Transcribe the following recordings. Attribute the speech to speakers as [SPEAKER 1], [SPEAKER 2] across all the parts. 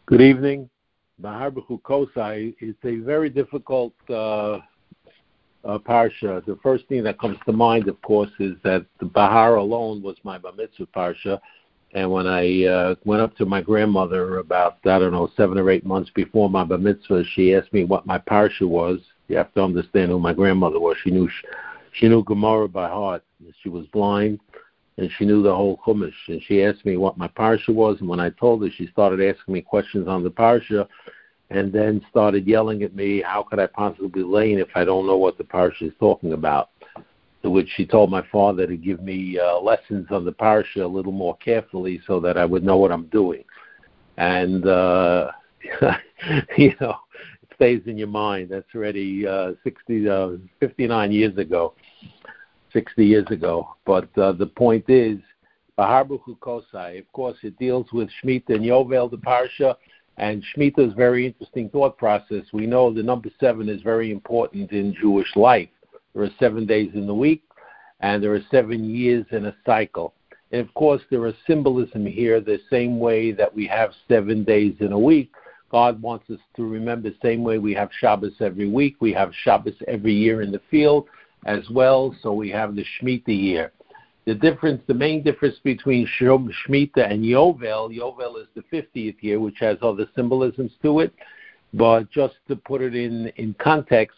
[SPEAKER 1] Good evening. Bahar B'chukosai is a very difficult parsha. The first thing that comes to mind, of course, is that the Bahar alone was my bar mitzvah parsha. And when I went up to my grandmother about, 7 or 8 months before my bar mitzvah, she asked me what my parsha was. You have to understand who my grandmother was. She knew Gemara by heart. She was blind, and she knew the whole Chumash. And she asked me what my parsha was, and when I told her, she started asking me questions on the parsha, and then started yelling at me, how could I possibly learn if I don't know what the parsha is talking about? To which she told my father to give me lessons on the parsha a little more carefully so that I would know what I'm doing. And, it stays in your mind. That's already 59 years ago. 60 years ago. But the point is, Bahar B'chukosai, of course, it deals with Shemitah and Yovel, the Parsha, and Shemitah is a very interesting thought process. We know the number 7 is very important in Jewish life. There are 7 days in the week, and there are 7 years in a cycle. And, of course, there is symbolism here the same way that we have 7 days in a week. God wants us to remember the same way we have Shabbos every week. We have Shabbos every year in the field as well, so we have the Shemitah year. The main difference between Shemitah and Yovel is the 50th year, which has other symbolisms to it. But just to put it in context,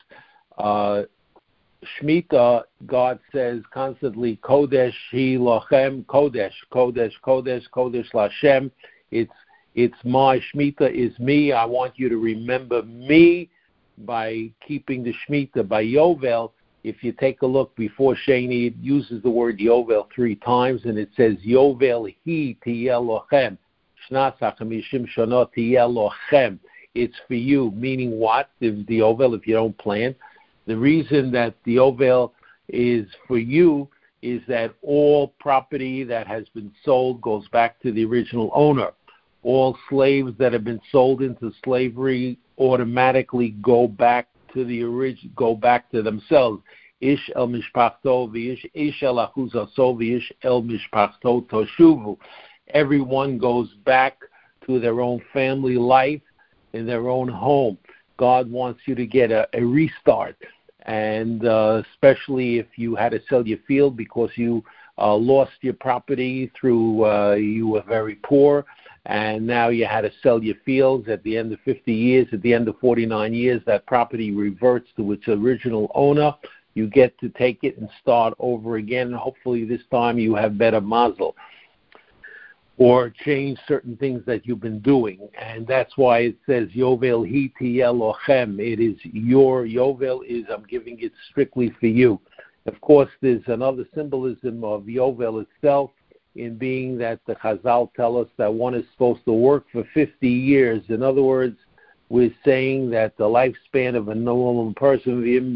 [SPEAKER 1] Shemitah, God says constantly, Kodesh hi lachem, Kodesh, Kodesh, Kodesh, Kodesh Lashem. It's my Shemitah is me. I want you to remember me by keeping the Shemitah. By Yovel, if you take a look before Sheni, it uses the word Yovel 3 times, and it says Yovel hi tiyeh lochem, Shnas HaChamishim Shana tiyeh lochem. It's for you, meaning what? The Yovel, if you don't plant. The reason that the Yovel is for you is that all property that has been sold goes back to the original owner. All slaves that have been sold into slavery automatically go back to themselves. Ish el mishpachto v'ish el achuzaso v'ish el mishpachto toshuvu. Everyone goes back to their own family life in their own home. God wants you to get a restart, and especially if you had to sell your field because you lost your property through you were very poor, and now you had to sell your fields at the end of 50 years, at the end of 49 years, that property reverts to its original owner. You get to take it and start over again. Hopefully this time you have better mazel, or change certain things that you've been doing. And that's why it says, Yovel hi tiyeh lochem. It is your Yovel, I'm giving it strictly for you. Of course, there's another symbolism of Yovel itself, in being that the Chazal tell us that one is supposed to work for 50 years. In other words, we're saying that the lifespan of a normal person,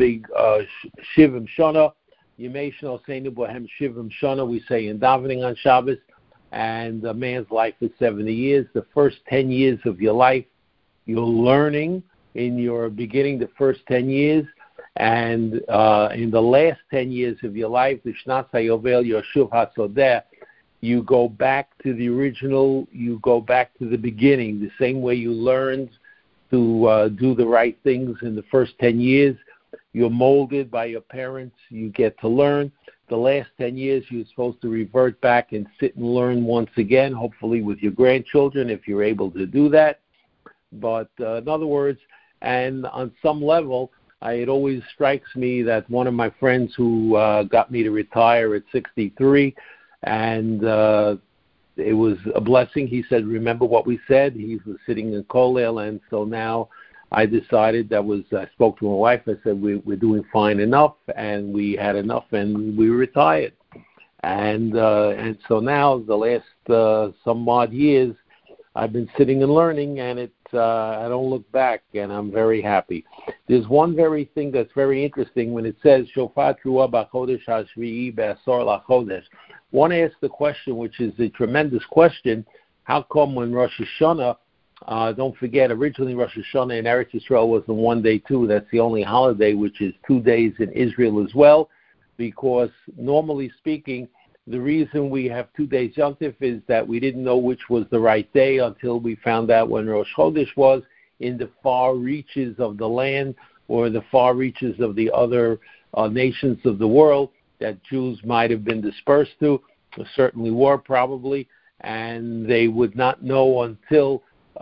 [SPEAKER 1] Shivim Shana, Yemei Shno Seinu Bohem Shivim Shana, we say in davening on Shabbos, and a man's life is 70 years. The first 10 years of your life, you're learning in your beginning, the first 10 years, and in the last 10 years of your life, the Shnas HaYovel Yoshuv HaSodeh, you go back to the original, you go back to the beginning, the same way you learned to do the right things in the first 10 years. You're molded by your parents, you get to learn. The last 10 years, you're supposed to revert back and sit and learn once again, hopefully with your grandchildren, if you're able to do that. But in other words, and on some level, it always strikes me that one of my friends who got me to retire at 63, and it was a blessing. He said, remember what we said? He was sitting in Kolel, and so now I decided I spoke to my wife. I said, we're doing fine enough, and we had enough, and we retired. And so now, the last some odd years, I've been sitting and learning, and I don't look back, and I'm very happy. There's one very thing that's very interesting when it says, Shofar Truah B'Chodesh HaShvi'i Be'asor LaChodesh. One asked the question, which is a tremendous question, how come when Rosh Hashanah, don't forget, originally Rosh Hashanah in Eretz Yisrael was the one day too. That's the only holiday, which is 2 days in Israel as well, because normally speaking, The reason we have 2 days Yom Tif is that we didn't know which was the right day until we found out when Rosh Chodesh was in the far reaches of the land or the far reaches of the other nations of the world that Jews might have been dispersed to, or certainly were probably, and they would not know until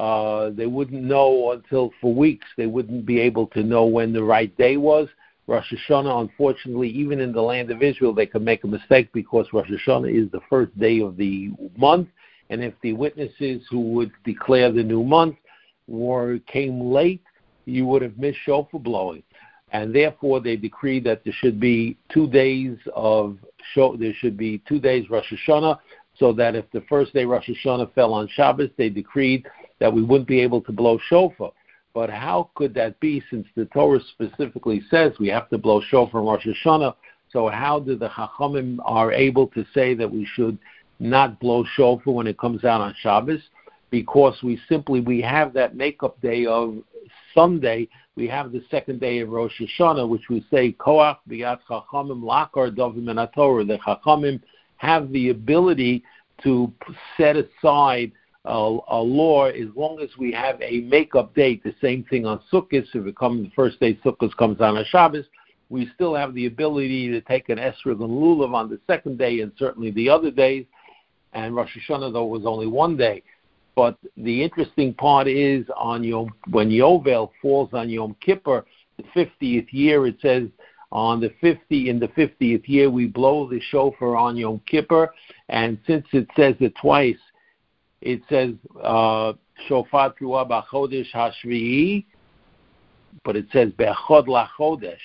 [SPEAKER 1] for weeks. They wouldn't be able to know when the right day was. Rosh Hashanah, unfortunately, even in the land of Israel, they could make a mistake because Rosh Hashanah is the first day of the month, and if the witnesses who would declare the new month came late, you would have missed shofar blowing. And therefore, they decreed that there should be 2 days Rosh Hashanah, so that if the first day Rosh Hashanah fell on Shabbos, they decreed that we wouldn't be able to blow shofar. But how could that be, since the Torah specifically says we have to blow shofar on Rosh Hashanah? So how do the Chachamim are able to say that we should not blow shofar when it comes out on Shabbos? Because we have that makeup day of Sunday. We have the second day of Rosh Hashanah, which we say Koach B'yad Chachamim Lakar Dovim Min HaTorah. The Chachamim have the ability to set aside a law as long as we have a make-up date. The same thing on Sukkot. If it comes the first day Sukkot comes on a Shabbos, we still have the ability to take an Esrog and Lulav on the second day and certainly the other days. And Rosh Hashanah, though, was only 1 day. But the interesting part is when Yovel falls on Yom Kippur, the 50th year, it says in the 50th year we blow the shofar on Yom Kippur, and since it says it twice, it says shofar truah b'chodesh hashvi'i, but it says be'chod lachodesh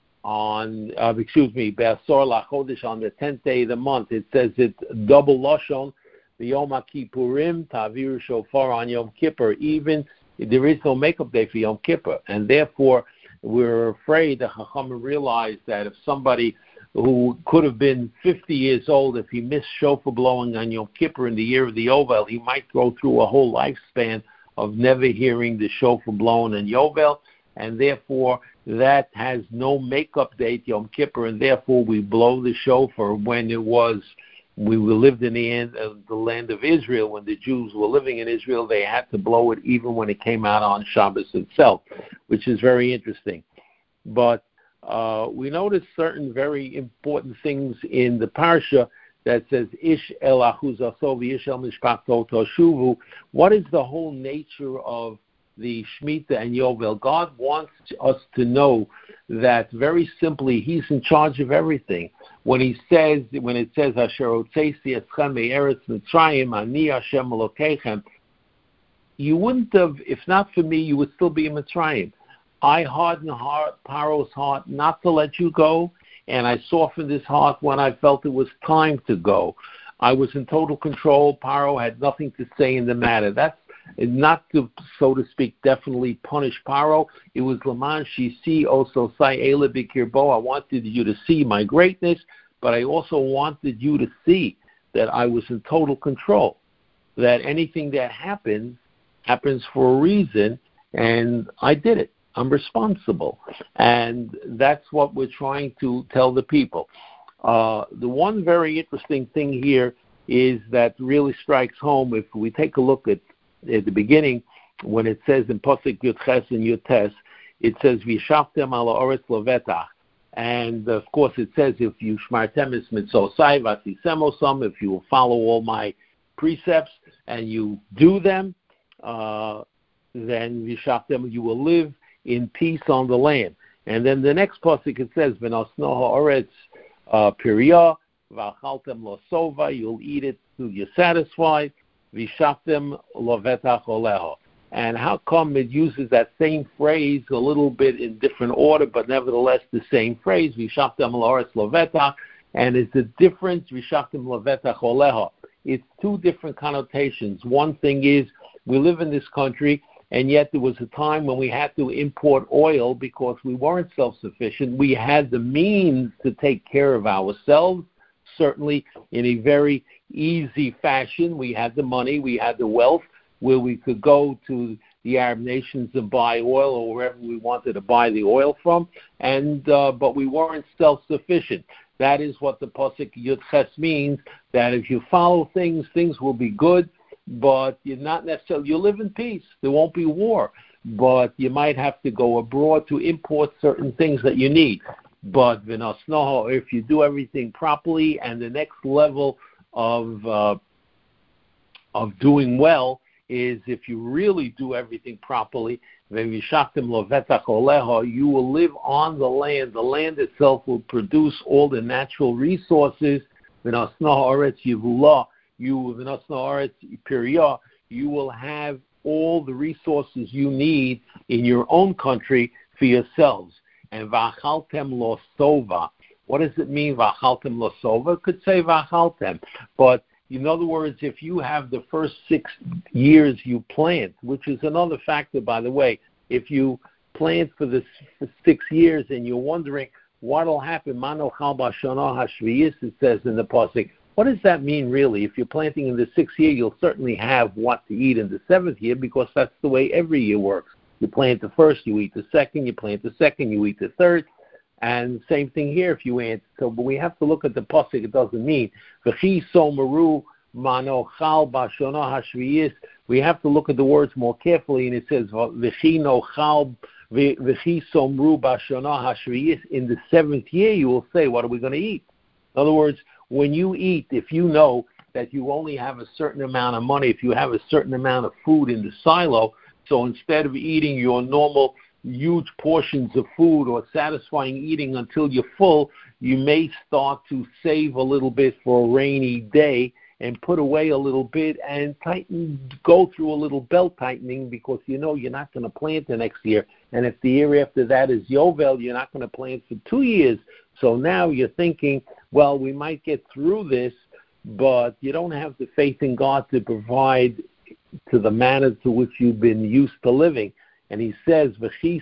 [SPEAKER 1] be'asor lachodesh on the 10th day of the month. It says it's double lashon. The Yom Kippurim ta'avir shofar on Yom Kippur. Even there is no makeup day for Yom Kippur, and therefore we're afraid the Chachamim realized that if somebody who could have been 50 years old, if he missed shofar blowing on Yom Kippur in the year of the Yovel, he might go through a whole lifespan of never hearing the shofar blown in Yovel, and therefore that has no makeup date, Yom Kippur, and therefore we blow the shofar when we lived in the land of Israel. When the Jews were living in Israel, they had to blow it even when it came out on Shabbos itself, which is very interesting. But we notice certain very important things in the parsha that says Ish el achuzaso v'ish el mishpachto toshuvu. What is the whole nature of the Shemitah and Yovel? God wants us to know that very simply He's in charge of everything. When it says Asher Otzeisi Eschem Me'eretz Mitzrayim Ani Hashem Elokeichem, you wouldn't have, if not for me, you would still be in Mitzrayim. I hardened Paro's heart not to let you go, and I softened his heart when I felt it was time to go. I was in total control. Paro had nothing to say in the matter. That's not to, so to speak, definitely punish Paro. It was Laman Shisi also Sai Ela Bikirbo. I wanted you to see my greatness, but I also wanted you to see that I was in total control, that anything that happens for a reason, and I did it. I'm responsible. And that's what we're trying to tell the people. The one very interesting thing here is that really strikes home if we take a look at the beginning, when it says in Pasuk Yud Ches and Yud Tes, it says, V'yishaftem ala oretz levetach. And of course it says, if you shmartem es mitzosai v'asisem osam, if you follow all my precepts and you do them, then V'yishaftem, you will live in peace on the land. And then the next pasuk it says, "V'nosno ha'oretz pirya v'achaltem lo sova." You'll eat it till you're satisfied. V'shaftem lo vetach oleho. And how come it uses that same phrase a little bit in different order, but nevertheless the same phrase? V'shaftem ha'oretz lo vetach. And it's the difference. V'shaftem lo vetach oleho. It's two different connotations. One thing is we live in this country, and yet there was a time when we had to import oil because we weren't self-sufficient. We had the means to take care of ourselves, certainly in a very easy fashion. We had the money, we had the wealth, where we could go to the Arab nations and buy oil or wherever we wanted to buy the oil from, and but we weren't self-sufficient. That is what the Pasuk Yud Ches means, that if you follow things, things will be good, but you're not necessarily, you'll live in peace. There won't be war, but you might have to go abroad to import certain things that you need. But v'nosnoho, if you do everything properly, and the next level of doing well is if you really do everything properly, you will live on the land. The land itself will produce all the natural resources. You will have all the resources you need in your own country for yourselves. And v'achaltem lo sova. What does it mean, v'achaltem lo sova? It could say v'achaltem, but in other words, if you have the first 6 years you plant, which is another factor, by the way, if you plant for 6 years and you're wondering what will happen, manochal b'shana hashviyis, it says in the pasuk. What does that mean, really? If you're planting in the 6th year, you'll certainly have what to eat in the 7th year, because that's the way every year works. You plant the first, you eat the second. You plant the second, you eat the third. And same thing here if you answer. So, but we have to look at the pasuk. It doesn't mean v'chi someru manochal b'shana hashviyis. We have to look at the words more carefully, and it says v'chi nochal v'chi somru b'shana hashviyis. In the 7th year, you will say, what are we going to eat? In other words, when you eat, if you know that you only have a certain amount of money, if you have a certain amount of food in the silo, so instead of eating your normal huge portions of food or satisfying eating until you're full, you may start to save a little bit for a rainy day and put away a little bit and go through a little belt tightening, because you know you're not going to plant the next year. And if the year after that is Yovel, you're not going to plant for 2 years. So now you're thinking, well, we might get through this, but you don't have the faith in God to provide to the manner to which you've been used to living. And he says, he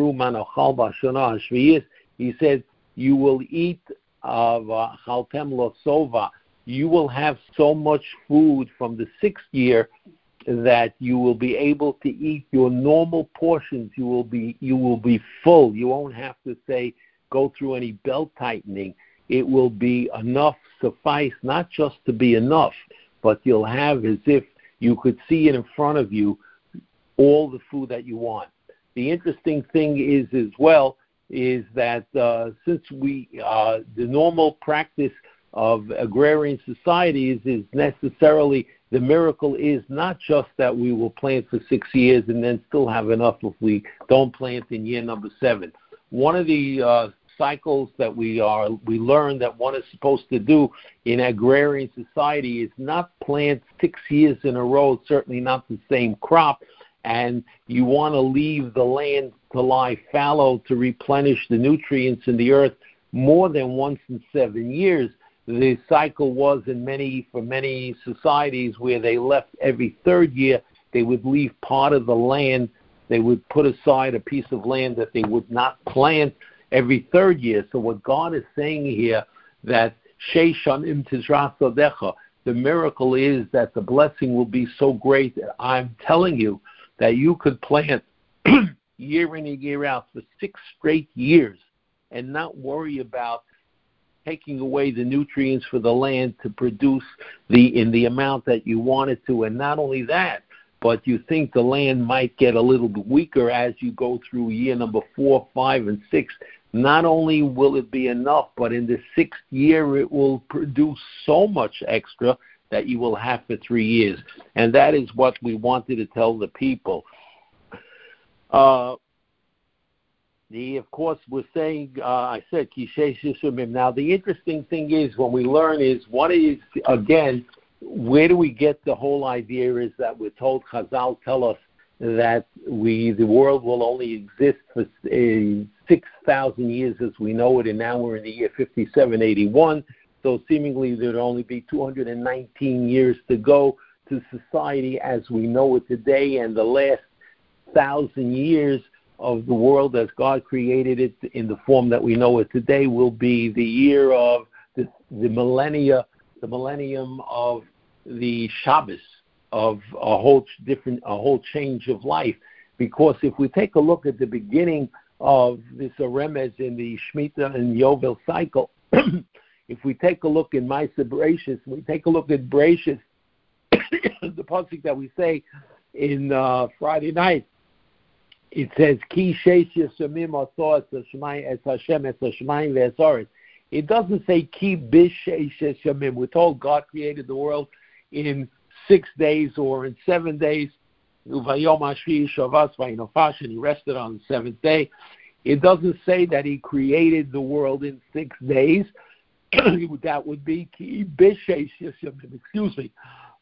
[SPEAKER 1] said, you will eat chaltem lo sova. You will have so much food from the 6th year that you will be able to eat your normal portions. You will be full. You won't have to go through any belt tightening. It will be enough, suffice, not just to be enough, but you'll have as if you could see it in front of you, all the food that you want. The interesting thing is as well is that since the normal practice of agrarian societies is necessarily, the miracle is not just that we will plant for 6 years and then still have enough if we don't plant in year number 7. One of the cycles that we learn that one is supposed to do in agrarian society is not plant 6 years in a row, certainly not the same crop, and you want to leave the land to lie fallow to replenish the nutrients in the earth more than once in 7 years. The cycle was for many societies where they left every 3rd year. They would leave part of the land. They would put aside a piece of land that they would not plant every 3rd year. So what God is saying here, that Sheishanim Tizrasodecha, the miracle is that the blessing will be so great that I'm telling you that you could plant year in and year out for 6 straight years and not worry about taking away the nutrients for the land to produce in the amount that you want it to. And not only that, but you think the land might get a little bit weaker as you go through year number 4, 5, and 6. Not only will it be enough, but in the 6th year it will produce so much extra that you will have for 3 years. And that is what we wanted to tell the people. Of course, we're saying, I said, Kishesh Yisumim. Now, the interesting thing is, when we learn is, where do we get the whole idea is that we're told, Chazal tell us that the world will only exist for 6,000 years as we know it, and now we're in the year 5781, so seemingly there would only be 219 years to go to society as we know it today, and the last 1,000 years of the world as God created it in the form that we know it today will be the year of the millennium of the Shabbos. of a whole change of life. Because if we take a look at the beginning of this Remez in the Shemitah and Yovel cycle, if we take a look in Ma'aseh Bereishis, we take a look at Bereishis, the pasuk that we say in Friday night, it says, Ki sheish yeshamim aso es Hashem es Hashemayim ve'esaretz. It doesn't say Ki b'sheish yeshamim. We're told God created the world in 6 days or in 7 days. Uvayom hashvi'i shavas vayinofash, and he rested on the seventh day. It doesn't say that he created the world in 6 days. That would be Ki b'sheish yeshamim. Excuse me.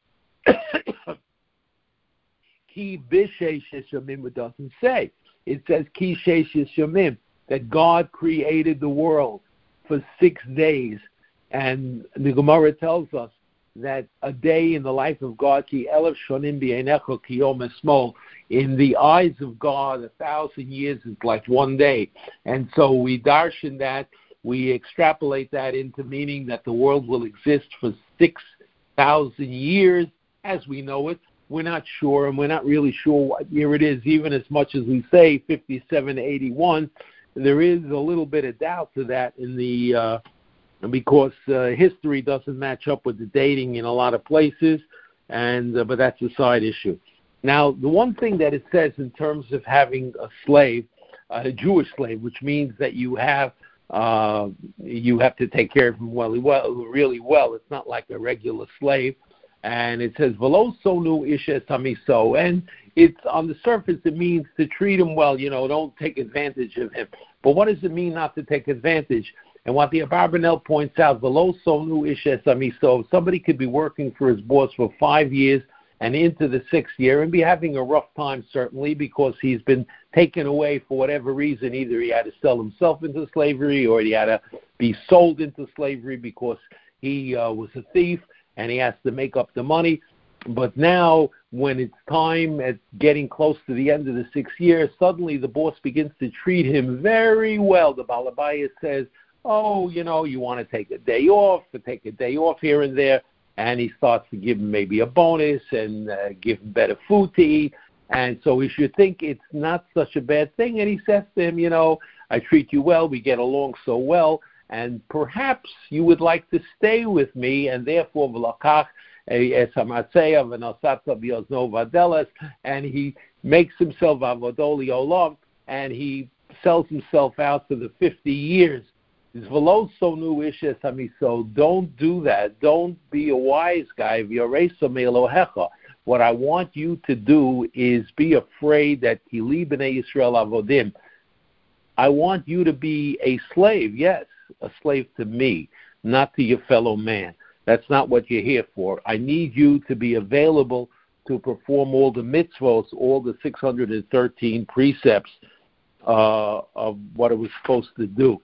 [SPEAKER 1] Ki b'sheish yeshamim, it doesn't say. It says Ki sheish yeshamim, that God created the world for 6 days. And the Gemara tells us that a day in the life of God, Ki elef shonim b'einecha ki yom esmol, in the eyes of God, 1,000 years is like 1 day. And so we darshan that, we extrapolate that into meaning that the world will exist for 6,000 years as we know it. We're not sure, and we're not really sure what year it is, even as much as we say 5781. There is a little bit of doubt to that in the because history doesn't match up with the dating in a lot of places, and but that's a side issue. Now, the one thing that it says in terms of having a slave, a Jewish slave, which means that you have to take care of him really well. It's not like a regular slave. And it says, V'lo sonu ishes hamiso. And it's on the surface, it means to treat him well, don't take advantage of him. But what does it mean not to take advantage? And what the Abarbanel points out, V'lo sonu ishes hamiso. Somebody could be working for his boss for 5 years and into the 6th year and be having a rough time, certainly, because he's been taken away for whatever reason. Either he had to sell himself into slavery or he had to be sold into slavery because he was a thief, and he has to make up the money. But now, when it's time at getting close to the end of the 6th year, suddenly the boss begins to treat him very well. The Balabaya says, you want to take a day off here and there, and he starts to give him maybe a bonus and give him better food to eat. And so he should think it's not such a bad thing. And he says to him, I treat you well, we get along so well, and perhaps you would like to stay with me, and therefore, and he makes himself avodoli olam, and he sells himself out for the 50 years. Don't do that. Don't be a wise guy. What I want you to do is be afraid that Kili b'nei Yisrael avodim. I want you to be a slave, yes, a slave to me, not to your fellow man. That's not what you're here for. I need you to be available to perform all the mitzvos, all the 613 precepts of what it was supposed to do.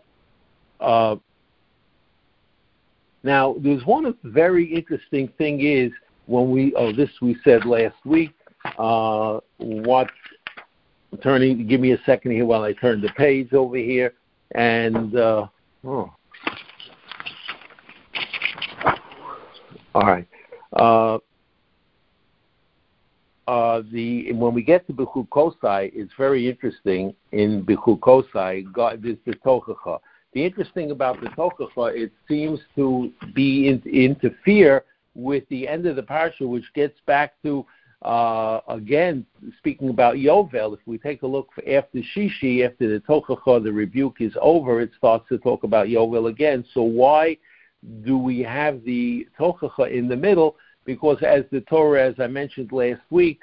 [SPEAKER 1] Now, there's one very interesting thing is when we said last week. Give me a second here while I turn the page over here. And, all right. When we get to Bechukosai, it's very interesting. In Bechukosai, there's the Tochacha. The interesting about the Tochacha, it seems to be interfere with the end of the parsha, which gets back to, again, speaking about Yovel. If we take a look after Shishi, after the Tochacha, the rebuke is over, it starts to talk about Yovel again. So why do we have the Tochacha in the middle? Because as the Torah, as I mentioned last week,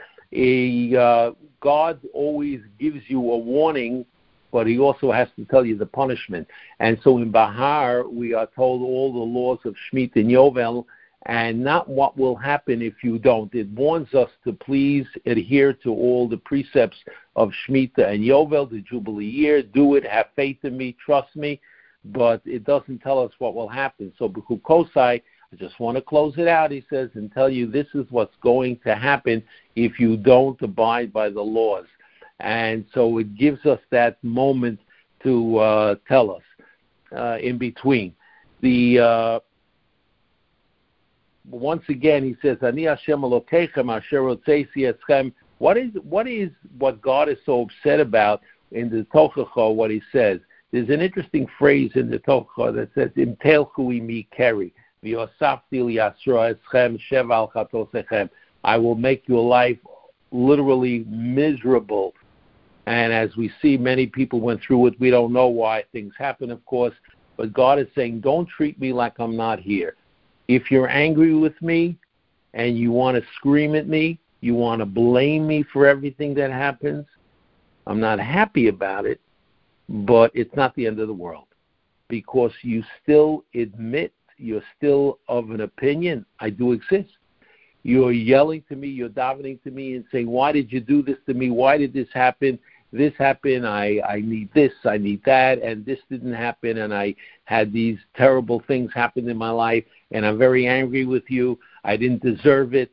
[SPEAKER 1] God always gives you a warning, but he also has to tell you the punishment. And so in Bahar, we are told all the laws of Shemitah and Yovel, and not what will happen if you don't. It warns us to please adhere to all the precepts of Shemitah and Yovel, the Jubilee year. Do it, have faith in me, trust me, but it doesn't tell us what will happen. So Bechukosai, I just want to close it out, he says, and tell you this is what's going to happen if you don't abide by the laws. And so it gives us that moment to tell us in between. once again, he says, Ani Hashem Elokeichem asher rotzesi eschem. What is what God is so upset about in the Tochacha, what he says? There's an interesting phrase in the Tochacha that says, Im telchu imi keri, v'yosafti liyasro eschem sheval chatosechem. I will make your life literally miserable. And as we see, many people went through it. We don't know why things happen, of course. But God is saying, don't treat me like I'm not here. If you're angry with me and you want to scream at me, you want to blame me for everything that happens, I'm not happy about it, but it's not the end of the world. Because you still admit, you're still of an opinion, I do exist. You're yelling to me, you're davening to me and saying, why did you do this to me? Why did this happen? This happened, I need this, I need that, and this didn't happen, and I had these terrible things happen in my life, and I'm very angry with you. I didn't deserve it.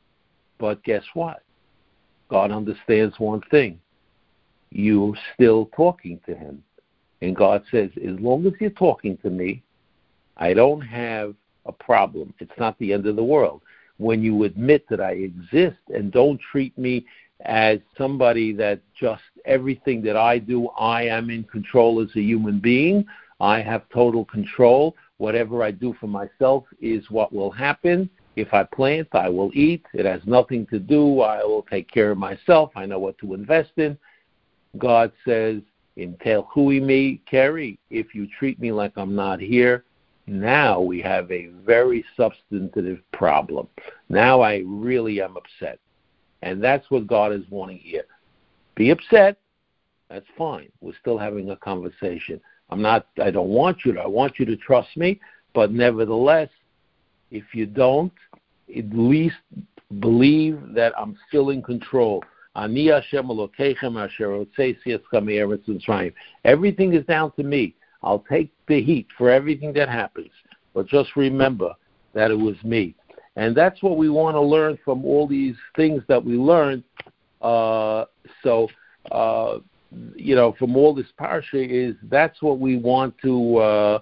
[SPEAKER 1] But guess what? God understands one thing. You're still talking to him. And God says, as long as you're talking to me, I don't have a problem. It's not the end of the world. When you admit that I exist and don't treat me as somebody that just everything that I do, I am in control as a human being. I have total control. Whatever I do for myself is what will happen. If I plant, I will eat. It has nothing to do. I will take care of myself. I know what to invest in. God says, in telchui me, Kerry, if you treat me like I'm not here, now we have a very substantive problem. Now I really am upset. And that's what God is wanting here. Be upset. That's fine. We're still having a conversation. I don't want you to. I want you to trust me. But nevertheless, if you don't, at least believe that I'm still in control. Ani Hashem Elokeichem asher rotzesi eschem me'eretz Mitzrayim. Everything is down to me. I'll take the heat for everything that happens. But just remember that it was me. And that's what we want to learn from all these things that we learned. From all this parsha is that's what we want to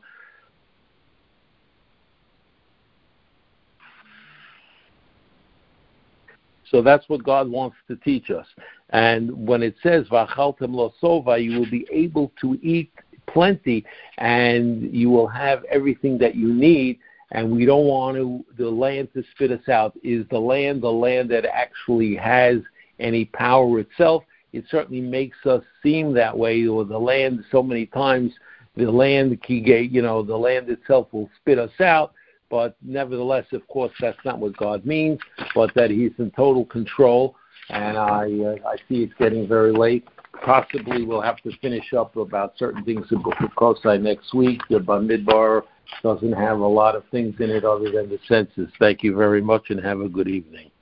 [SPEAKER 1] so that's what God wants to teach us. And when it says V'achaltem lo sova, you will be able to eat plenty and you will have everything that you need. And we don't want the land to spit us out. Is the land that actually has any power itself? It certainly makes us seem that way. Or the land, so many times, the land itself will spit us out. But nevertheless, of course, that's not what God means. But that He's in total control. And I see it's getting very late. Possibly we'll have to finish up about certain things in Bukosai next week. The Bamidbar doesn't have a lot of things in it other than the census. Thank you very much and have a good evening.